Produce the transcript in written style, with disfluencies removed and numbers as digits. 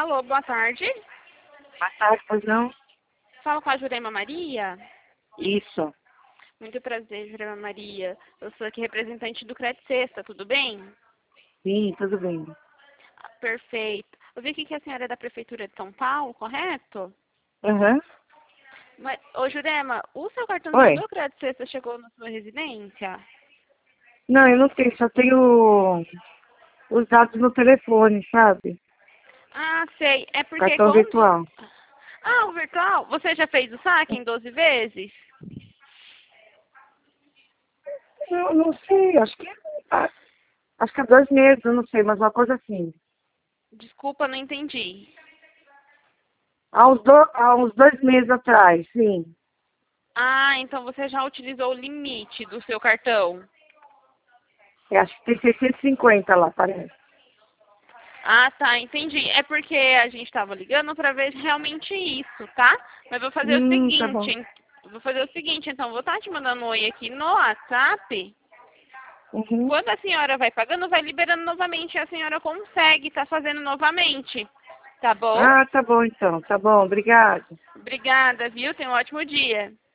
Alô, boa tarde. Boa tarde, pois não? Falo com a Jurema Maria. Isso. Muito prazer, Jurema Maria. Eu sou aqui representante do Credit Sexta, tudo bem? Sim, tudo bem. Perfeito. Eu vi aqui que a senhora é da Prefeitura de São Paulo, correto? Aham. Mas, ô Jurema, o seu cartãozinho Oi. do Credit Sexta chegou na sua residência? Não, eu não tenho, só tenho os dados no telefone, sabe? Ah, sei. É porque Cartão quando... virtual. Ah, o virtual? Você já fez o saque em 12 vezes? Eu não sei, ah, acho que há 2 meses, eu não sei, mas uma coisa assim. Desculpa, não entendi. Há uns 2 meses atrás, sim. Ah, então você já utilizou o limite do seu cartão. Eu acho que tem 650 lá, parece. Ah, tá, entendi. É porque a gente estava ligando para ver realmente isso, tá? Mas vou fazer o Tá seguinte, bom. então vou estar te mandando um oi aqui no WhatsApp. Uhum. Quando a senhora vai pagando, vai liberando novamente, a senhora consegue estar fazendo novamente, tá bom? Ah, tá bom então, tá bom, obrigado. Obrigada, viu? Tenha um ótimo dia.